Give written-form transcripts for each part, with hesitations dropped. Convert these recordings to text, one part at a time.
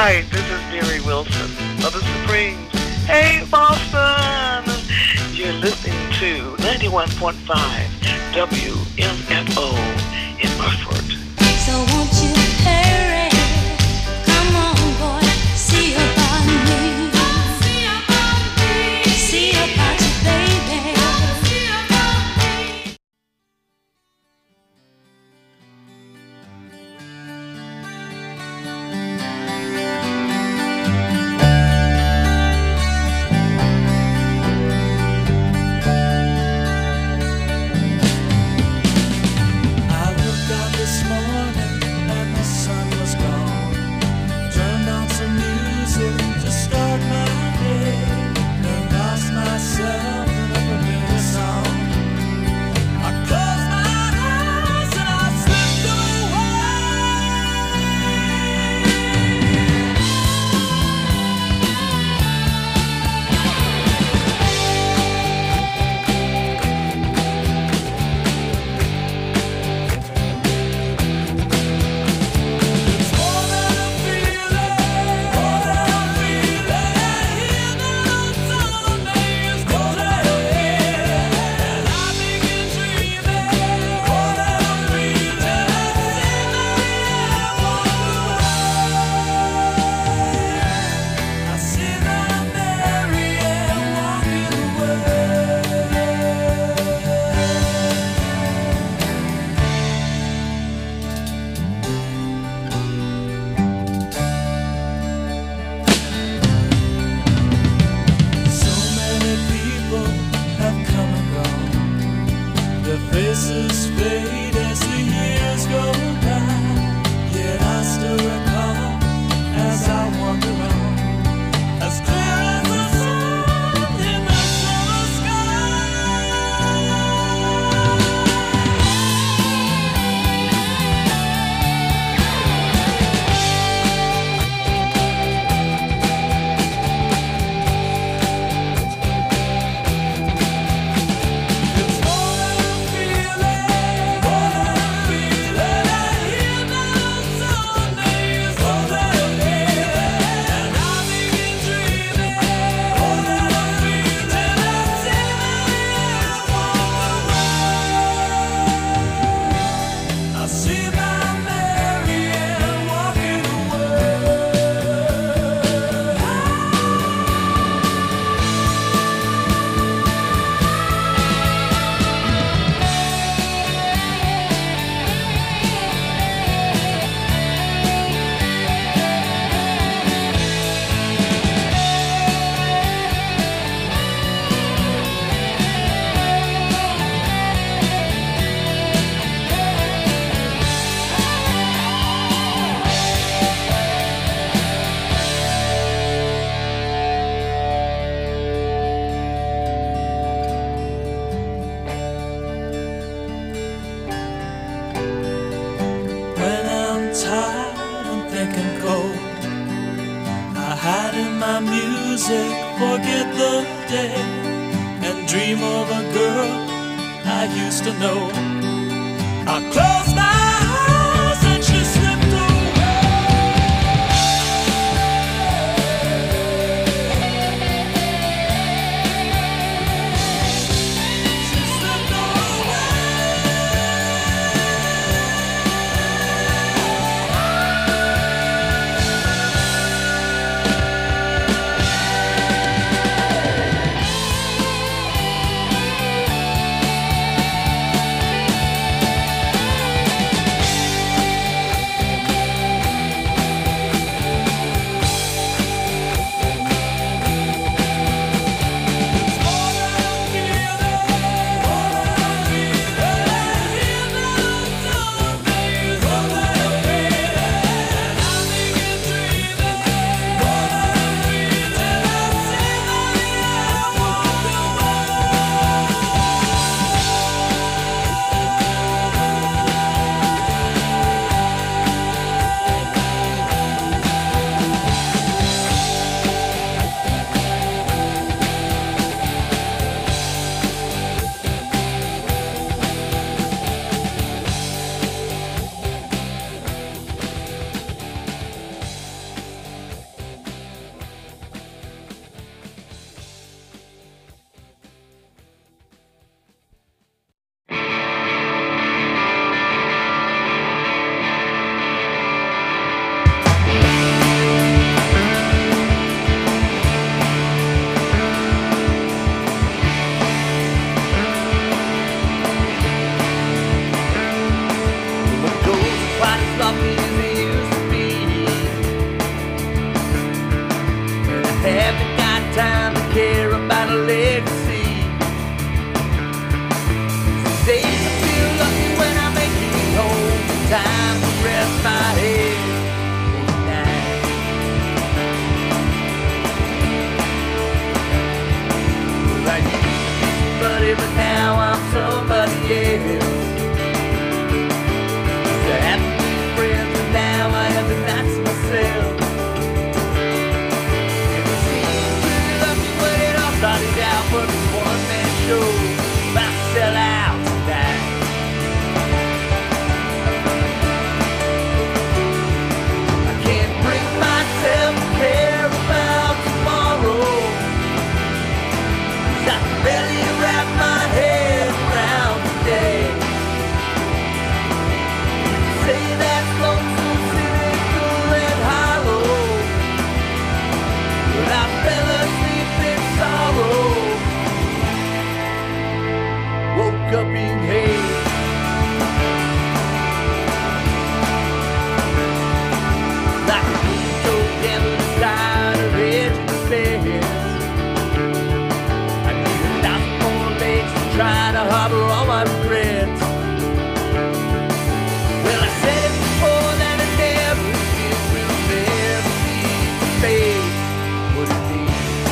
Hi, this is Mary Wilson of the Supremes. Hey, Boston! You're listening to 91.5 WMFO in Burford. So won't you hurry? Come on, boy, see about me. See about you, baby. lucky as he used to be. And I haven't got time to care about a legacy. Some days I feel lucky when I make it home. Time to rest my head at night. Well, I used to be somebody, but now I'm somebody else. I have to be friends, but now I am the not to myself. And it seems pretty lucky when it all started out, but this one-man show about to sell out tonight. I can't bring myself to care about tomorrow. 'Cause I can barely wrap my head around today. Say that's lonesome, cynical and hollow, but I fell asleep in sorrow. Woke up in hate. Like a moon drove down to the side of edge of the stairs. I need 1,000 more legs to try to harbor all my regrets. Well, I said it before that it never is, will never be the fate would it be.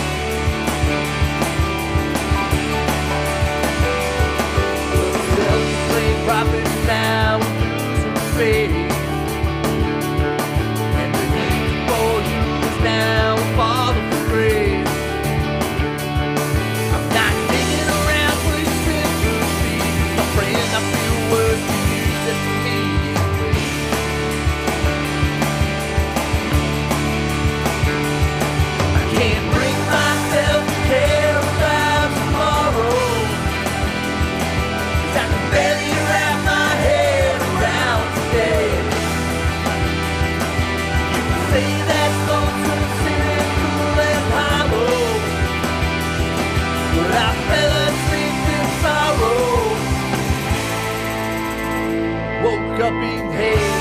Self-proclaimed prophet now losing faith, and the need for you is now a father for grace. I'm not digging around for your sympathy, 'cause my friend, I feel worse for you than for me. I can't bring myself to care about tomorrow, 'cause I can barely wrap my head around today. You can say that's lonesome, cynical and hollow, but I fell asleep in sorrow. Woke up in hate.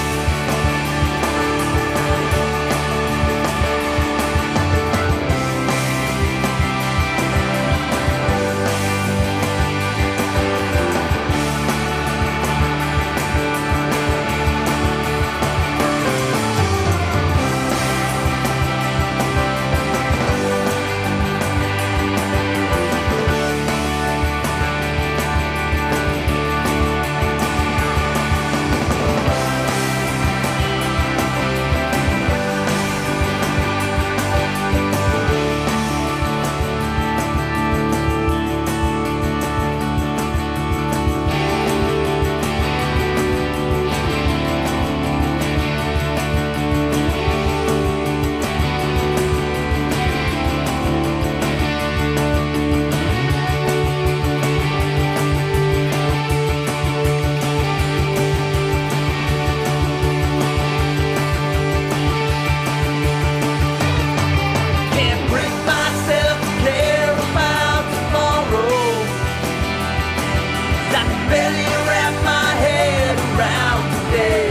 Can't bring myself to care about tomorrow, 'cause I can barely wrap my head around today.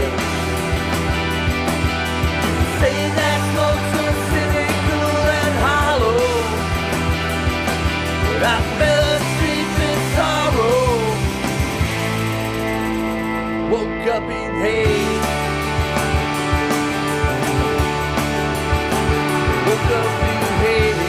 You can say that's lonesome, cynical and hollow, but I fell asleep in sorrow. Woke up in hate. Woke up in hate.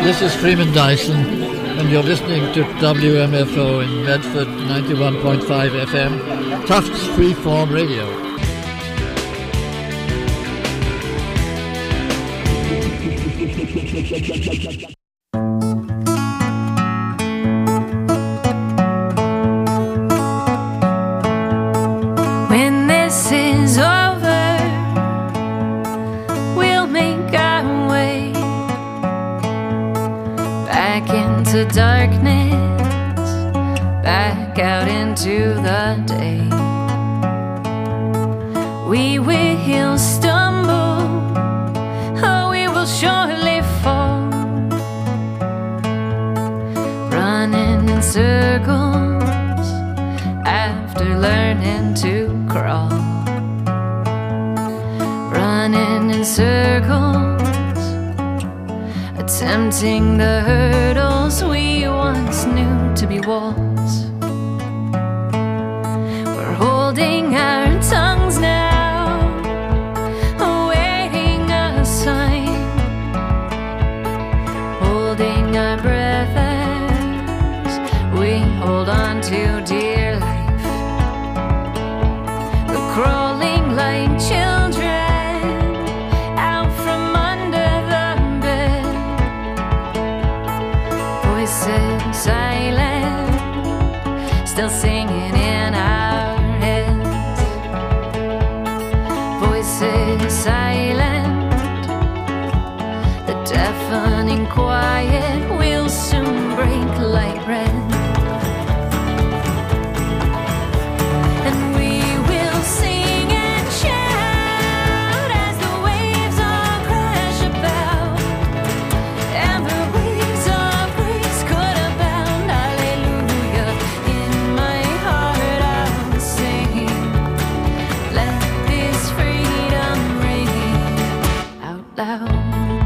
This is Freeman Dyson, and you're listening to WMFO in Medford, 91.5 FM, Tufts Freeform Radio. When this is over, we'll make our way back into darkness, back out into the day. We will stumble, oh, we will surely fall, running in circles after learning to crawl, running in circles, attempting the hurdles we once knew to be walls. We're holding our tongues now, awaiting a sign, holding our breath as we hold on to dear life. We're crawling like children out from under the bed, voices silent, still singing in our heads. Voices silent, the deafening quiet will soon break like bread. And we will sing and shout as the waves all crash about, and the waves of grace could abound. Hallelujah, in my heart I'll sing. Let this freedom ring out loud.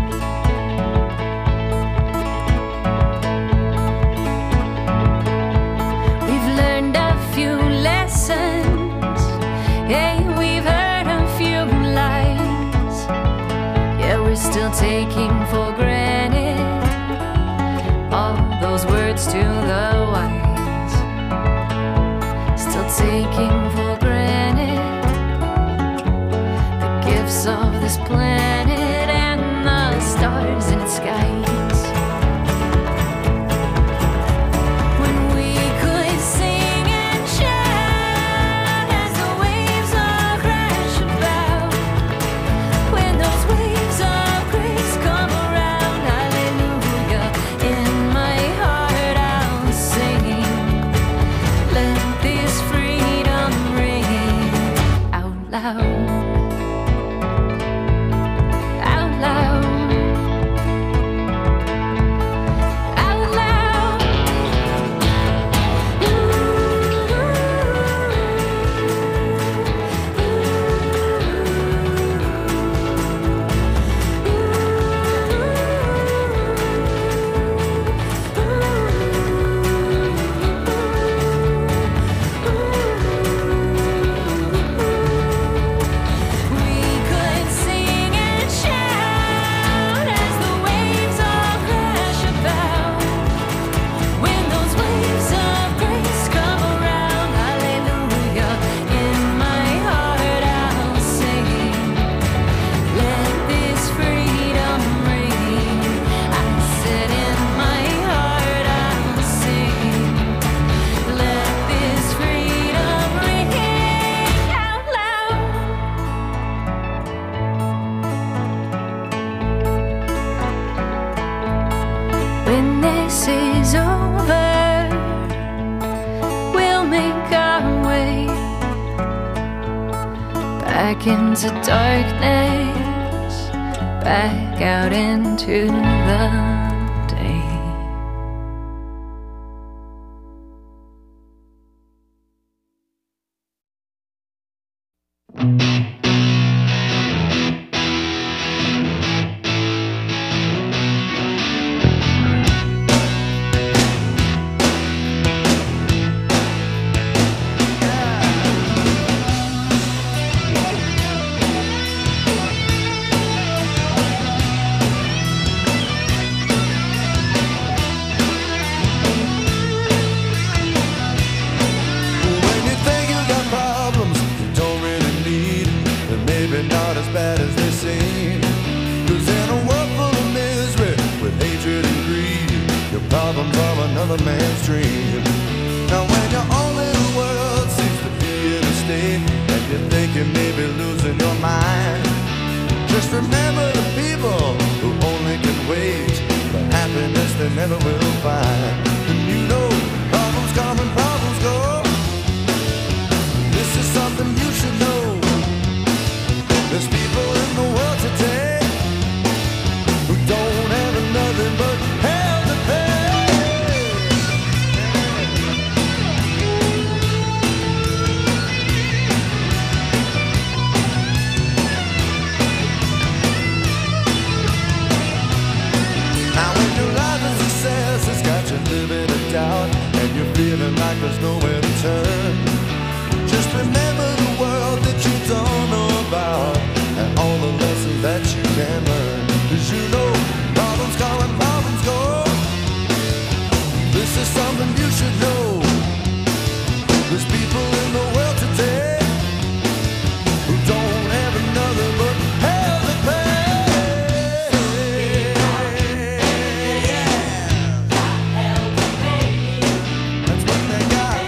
We've learned a few lessons, hey, we've heard a few lies. Yeah, we're still taking for granted all those words to the wise. Still taking for granted the gifts of this planet and the stars in its skies. When we could sing and shout as the waves all crash about, when those waves of grace come around. Hallelujah, in my heart I'll sing. Let this freedom ring out loud, out loud, out loud. We could sing and shout as the waves all crash about, when those waves of grace come around. Hallelujah, in my heart I'll sing. Let this freedom ring. I said in my heart I'll sing. Let this freedom ring out loud. When this is over, we'll make our way back into darkness, back out into the day. maybe not as bad as they seem. 'Cause in a world full of misery, with hatred and greed, your problems are another man's dream. Now when your own little world seems to be in a state, and you think you may be losing your mind, just remember the people who only can wait for happiness they never will find. And you know, problems come and problems go. This is something you should know. There's people in the world today who don't have nothing but hell to pay. Now when your life is success has got you living in doubt, and you're feeling like there's nowhere to turn, just remember the world that you don't know about, and all the lessons that you can learn. 'Cause you know, problems come and problems go. This is something you should know. There's people in the world today who don't have nothing but hell to pay. That's what they got.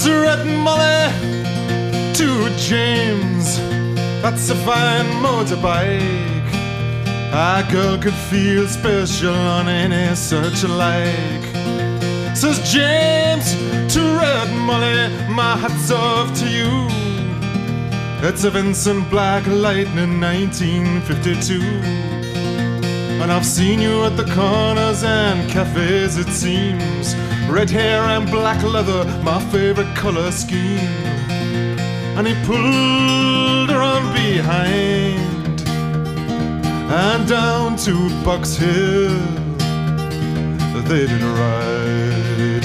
Red Molly to James. That's a fine motorbike. A girl could feel special on any such like. Says James to Red Molly, my hat's off to you. It's a Vincent Black Lightning 1952. And I've seen you at the corners and cafes, it seems. Red hair and black leather, my favorite color scheme. And he pulled her on behind and down to Box Hill they did ride.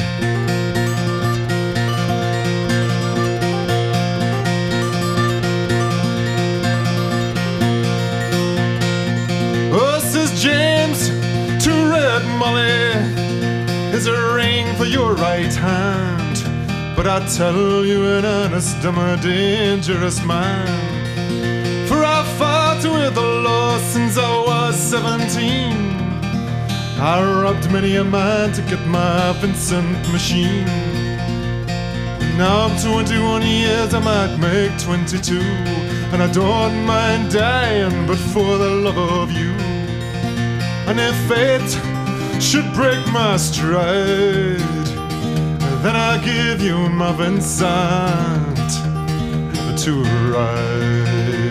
Oh, says James to Red Molly, is a ring for your right hand, but I tell you in earnest, I'm a dangerous man. For I've fought with the law since I was 17. I robbed many a man to get my Vincent machine. Now I'm 21 years, I might make 22, and I don't mind dying, but for the love of you. And if fate should break my stride, then I'll give you my Vincent to ride.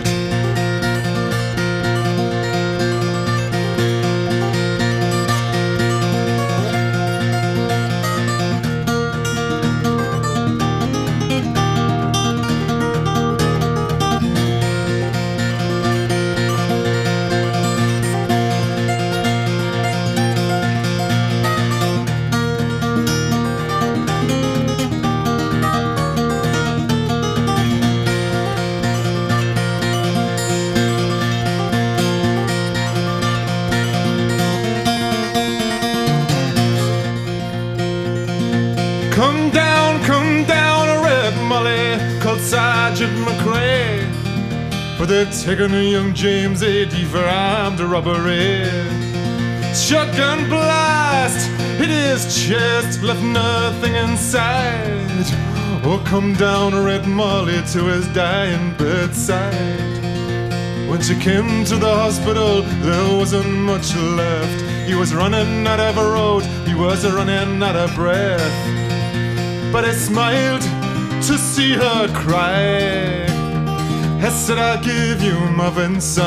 Sergeant McRae, for they've taken a young James A.D. for armed robbery. Shotgun blast hit his chest, left nothing inside. Oh, come down Red Molly to his dying bedside. When she came to the hospital, there wasn't much left. He was running out of a road, he was running out of breath. But he smiled to see her cry. I said, I'll give you my Vincent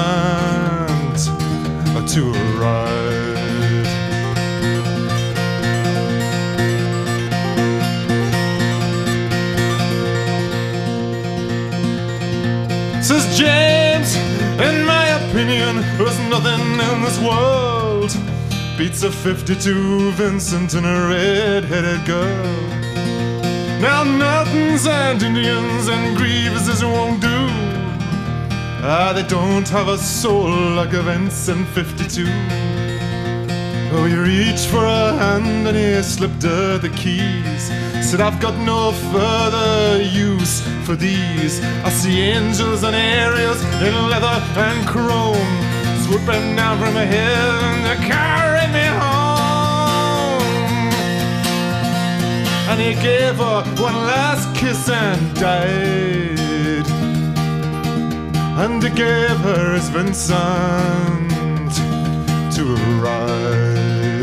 to ride. Says James, in my opinion, there's nothing in this world beats a 52 Vincent and a red-headed girl. Now Nortons and Indians and Grieveses won't do. They don't have a soul like a Vincent 52. Oh, he reached for her hand and he slipped her the keys. Said, I've got no further use for these. I see angels and aerials in leather and chrome, swooping down from heaven to carry me home. And he gave her one last kiss and died. And he gave her his Vincent to ride.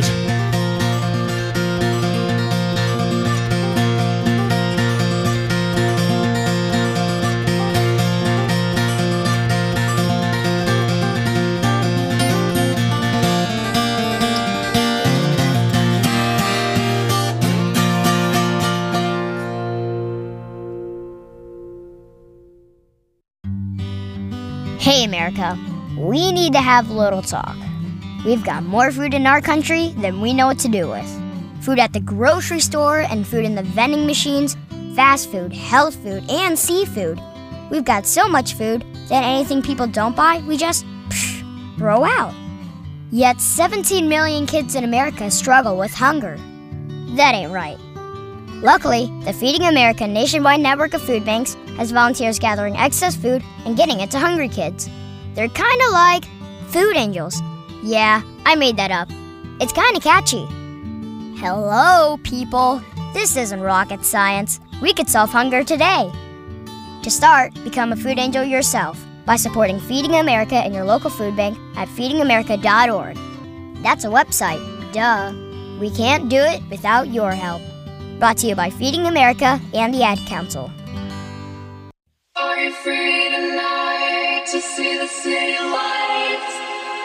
Hey America, we need to have a little talk. We've got more food in our country than we know what to do with. Food at the grocery store and food in the vending machines, fast food, health food, and seafood. We've got so much food that anything people don't buy, we just throw out. Yet 17 million kids in America struggle with hunger. That ain't right. Luckily, the Feeding America nationwide network of food banks has volunteers gathering excess food and getting it to hungry kids. They're kind of like food angels. Yeah, I made that up. It's kind of catchy. Hello, people. This isn't rocket science. We could solve hunger today. To start, become a food angel yourself by supporting Feeding America and your local food bank at feedingamerica.org. That's a website, duh. We can't do it without your help. Brought to you by Feeding America and the Ad Council. Are you free tonight to see the city lights?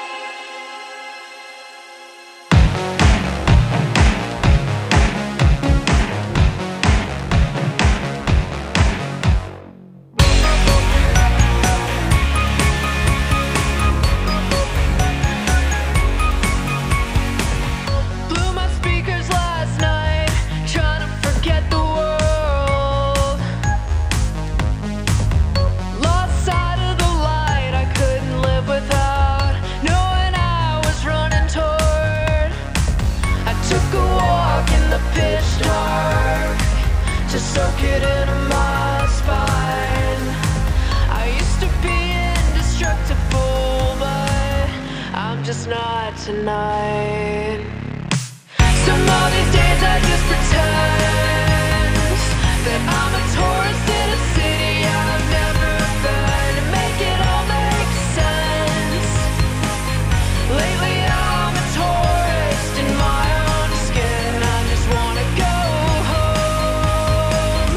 Blew my speakers last night, trying to forget the world. Lost sight of the light I couldn't live without, knowing I was running toward. I took a walk in the pitch dark to soak it into my spine. I used to be indestructible, but I'm just not tonight. Some of these days I just pretend that I'm a tourist in a city I've never been, to make it all make sense. Lately I'm a tourist in my own skin. I just wanna go home.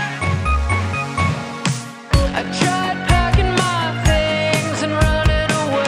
I tried packing my things and running away.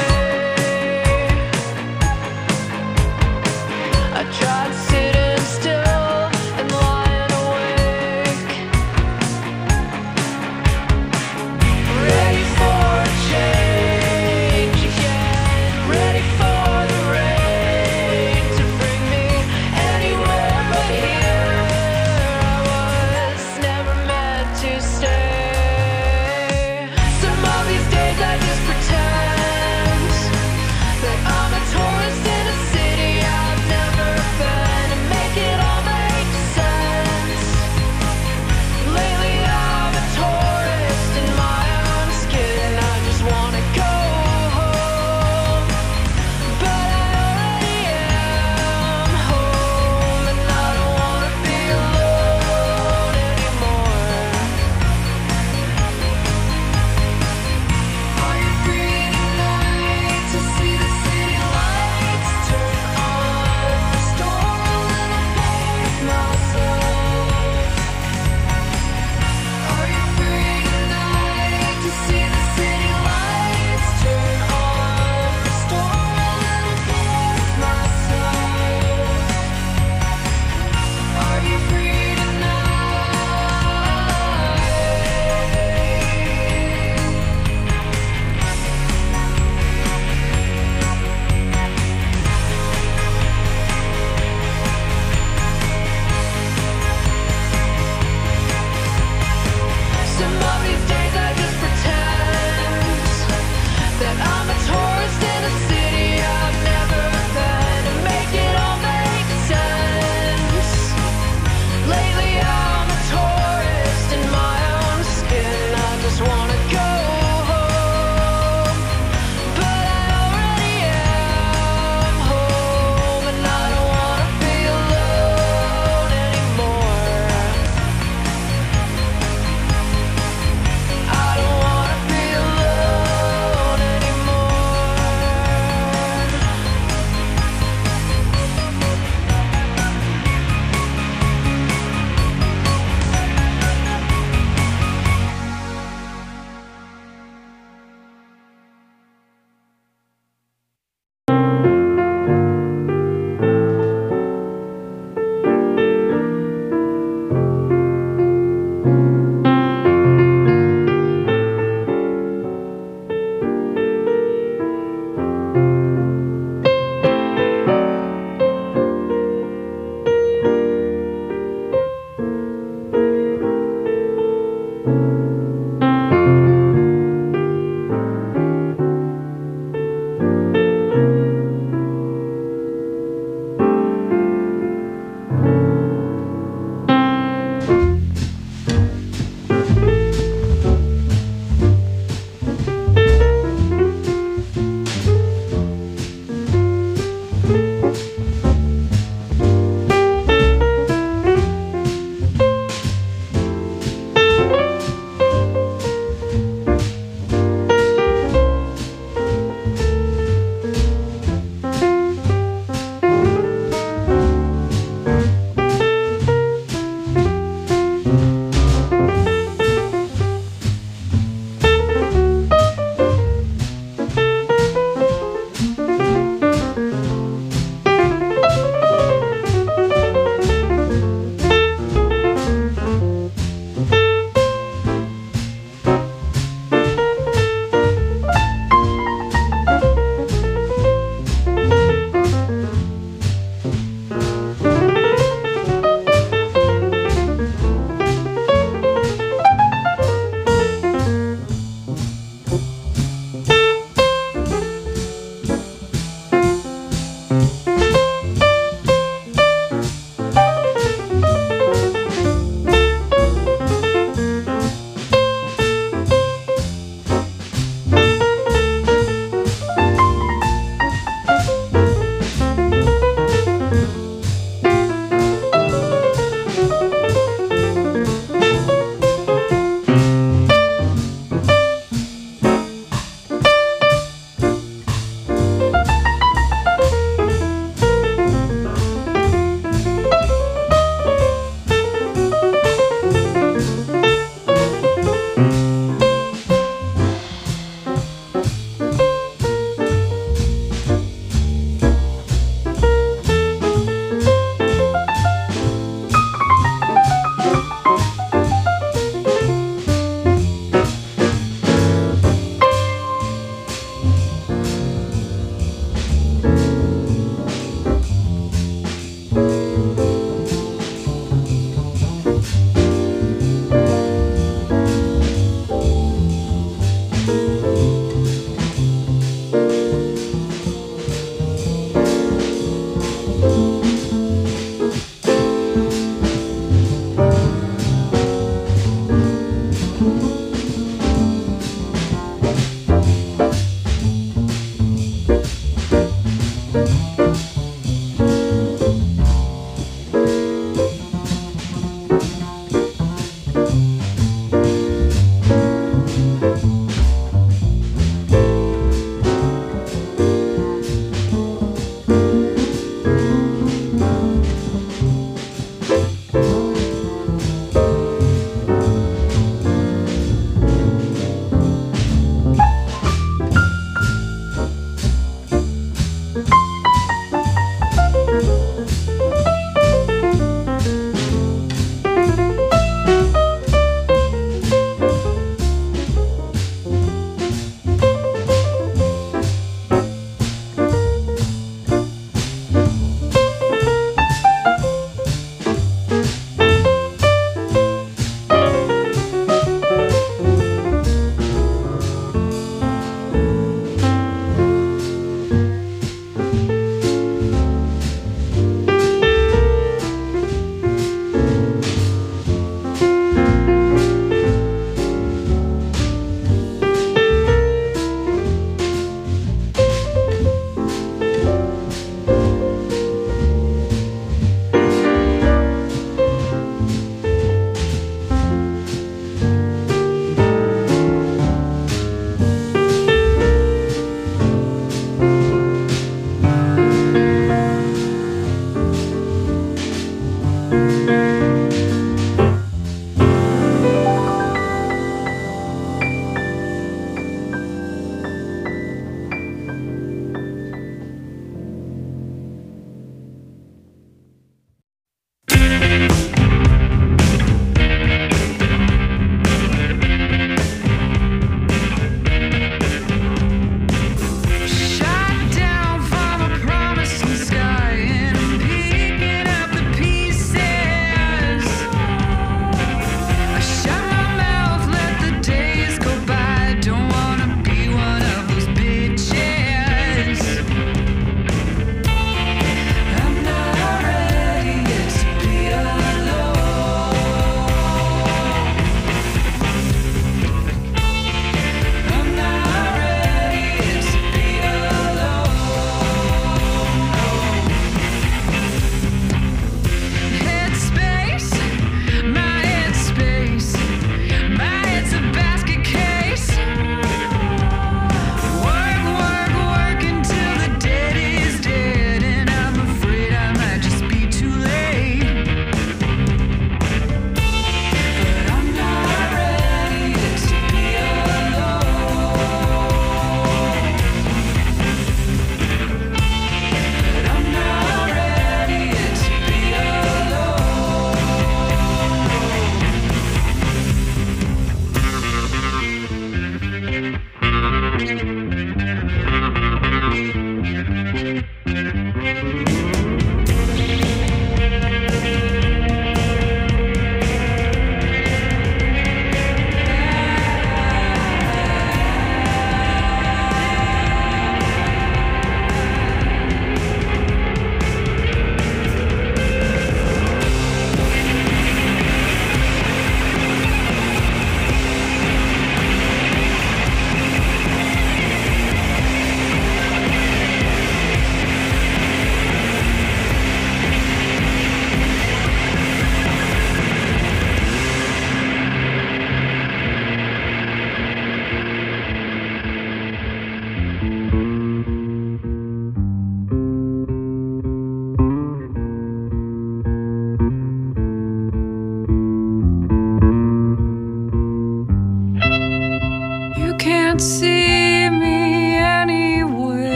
can't see me anyway.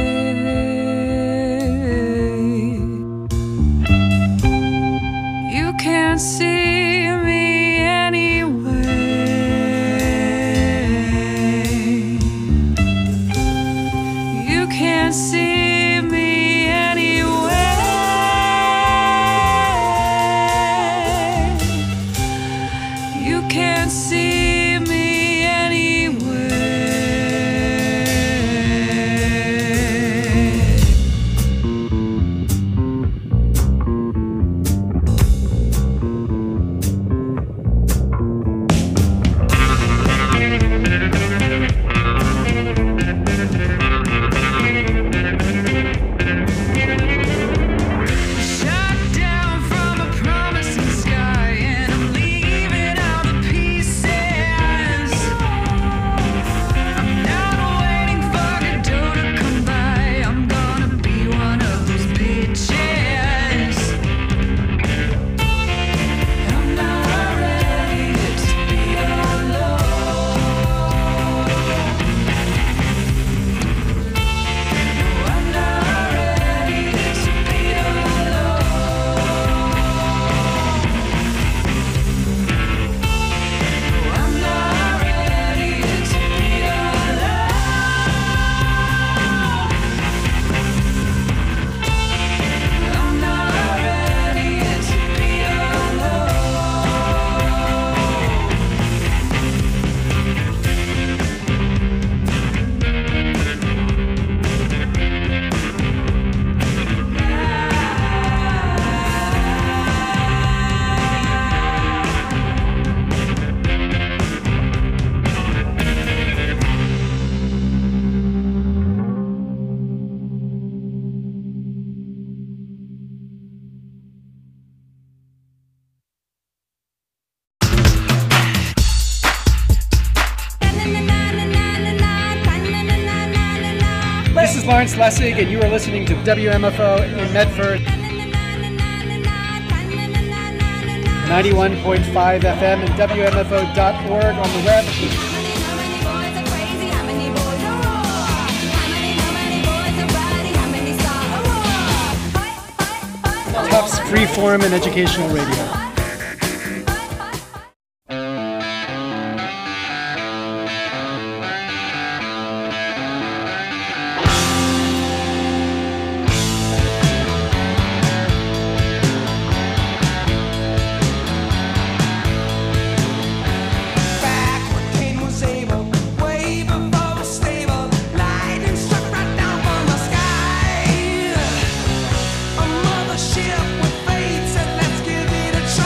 You can't see me anyway. You can't see me anyway. You can't see me anyway. Shot down from a promising sky, and I'm leaving all the pieces. I'm not waiting for Godot to come by. I'm gonna be one of those bitches. I'm not ready to be alone. I'm not ready to be alone. I'm not ready to be alone. I'm not ready to be This is Lawrence Lessig, and you are listening to WMFO in Medford, 91.5 FM and WMFO.org on the web. Tufts Freeform and Educational Radio. Back when Cain was able, way before it was stable, lightning struck right down from the sky. A mothership with fate said, let's give it a try.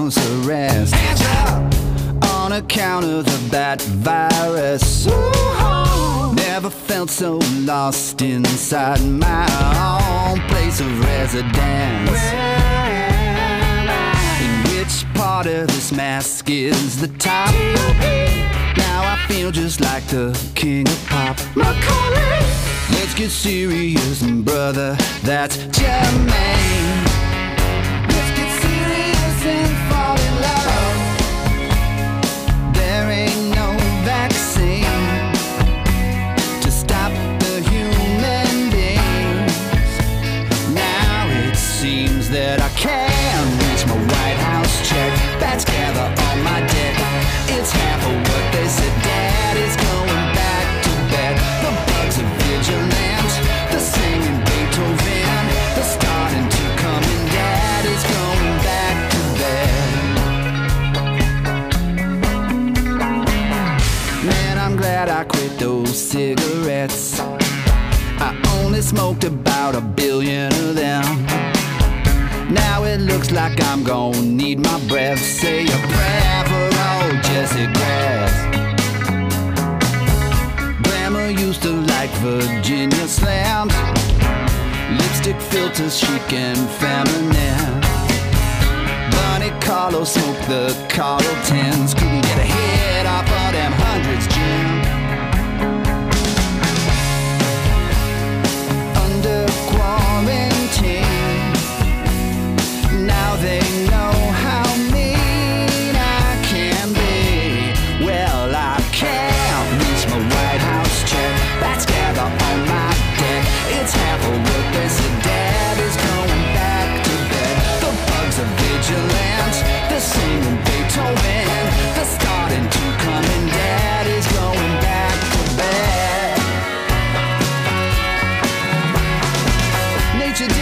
house arrest. Hands up! On account of the bat virus. Ooh, never felt so lost inside my own place of residence. In which part of this mask is the top? Now I feel just like the king of pop. Macaulay! Let's get serious, brother, that's Jermaine. Let's get serious and fall in love. There ain't no vaccine to stop the human beings. Now it seems that I can't reach my White House check. Bats gather on my deck. It's half of what they said. Dad is going back to bed. The bugs are vigilant. The singing Beethoven. The starting to come and Dad is going back to bed. Man, I'm glad I quit those cigarettes. I only smoked about 1 billion of them. Now it looks like I'm gonna need my breath. Say a prayer for old Jesse Grass. Grandma used to like Virginia slams. Lipstick filters chic and feminine. Bunny Carlo smoked the Carlo 10s. Couldn't get a hit off of them hundreds, Jim. Under quarantine, now they know how mean I can be. Well, I can't reach my White House check. Bats gather on my deck. It's half of what they said. Dad is going back to bed. The bugs are vigilant. They're singing Beethoven. They're starting to come and Dad is going back to bed. Nature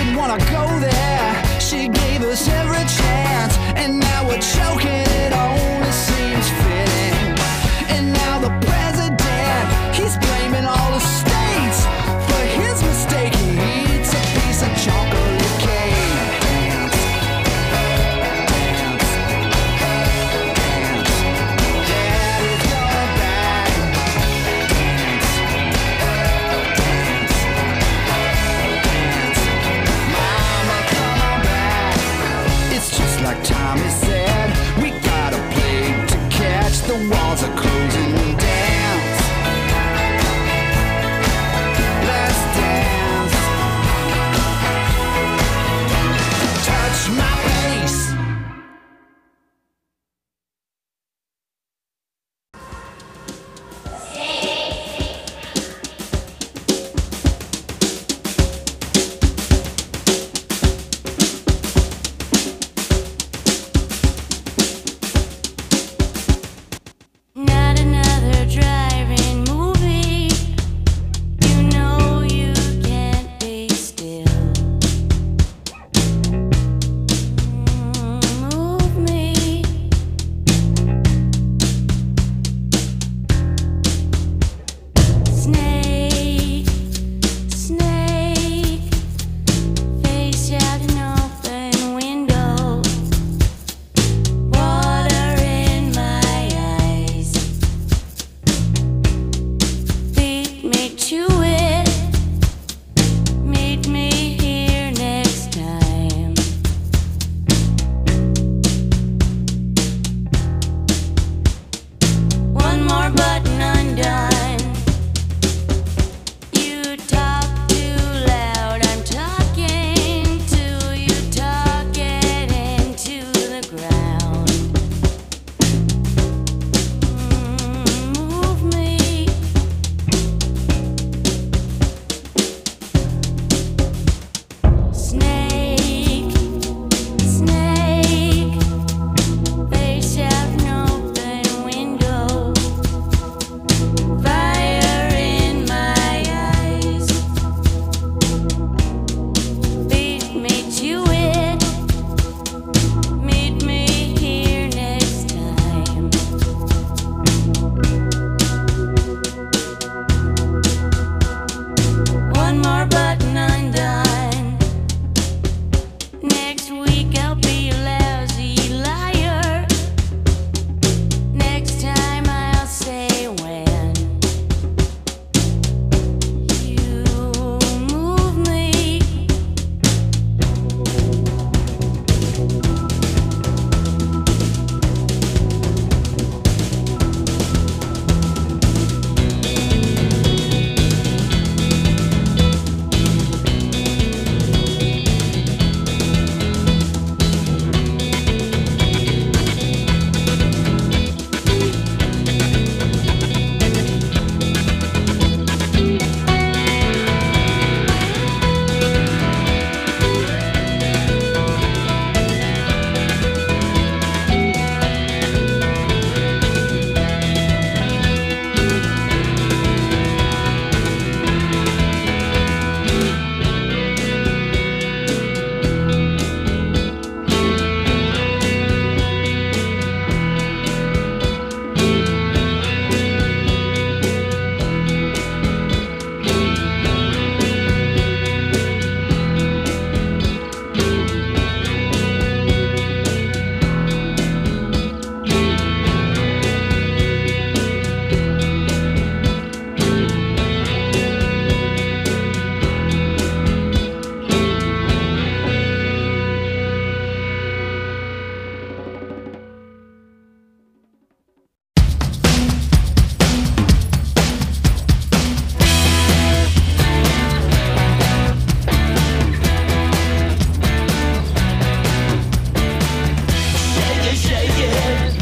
it, shake it.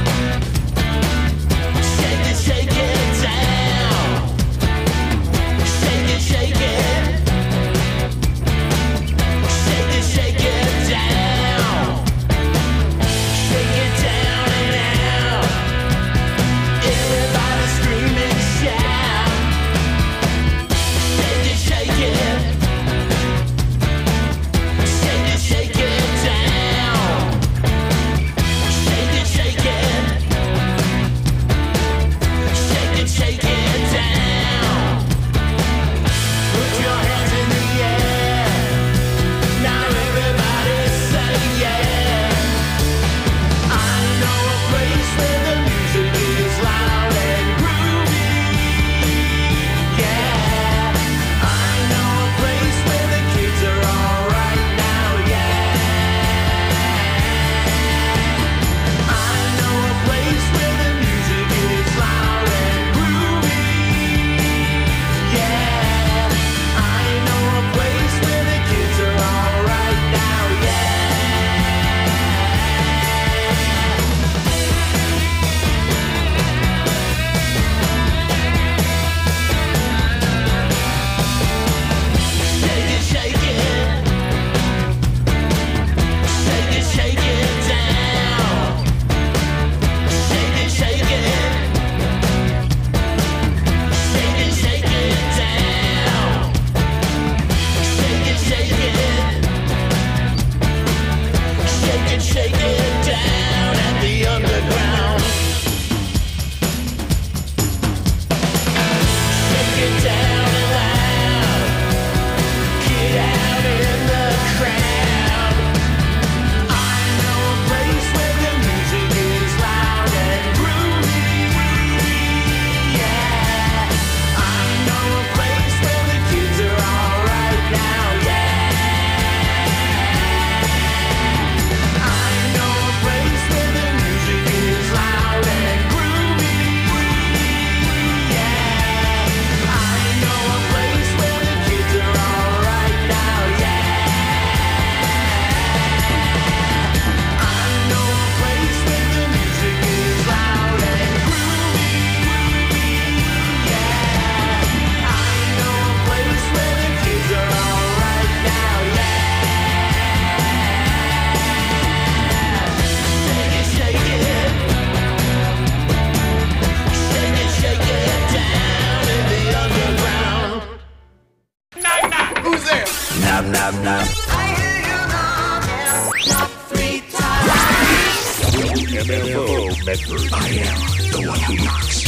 Shake it, shake it down. Shake it, shake it. Shake it, shake it down. Shake it down and out. Everybody scream and shout. Shake it, shake it. Shake it, shake it down. Shake it, shake it. Shake it, shake it down. Put your hands in the air. Now everybody say yeah. I know a place where the music is loud and groovy. Yeah. I know a place where the kids are all right now. Yeah. I know a place where the music is loud and groovy. Yeah. I know a place where the kids are all right now. Yeah. Shake it, shake it. Shake it, shake it down. Shake it, shake it. Shake it, shake it down. Shake it, shake it. Shake it, shake it down at the underground. Shake it down and loud. Get out in the crowd. I know a place where the music is loud and groovy. Yeah. I know a place where the kids are all right now. Yeah. I know a place where the music is loud and groovy. Yeah. I know a place where the kids are all right now. Yeah. I know a place where the music is loud and groovy. Yeah. I know a place where the kids are all right now. Yeah. Shake it, shake it. Shake it, shake it down in the underground. Knock, knock. Who's there? Knock, knock, knock. MFO Medford. I am the one who knocks.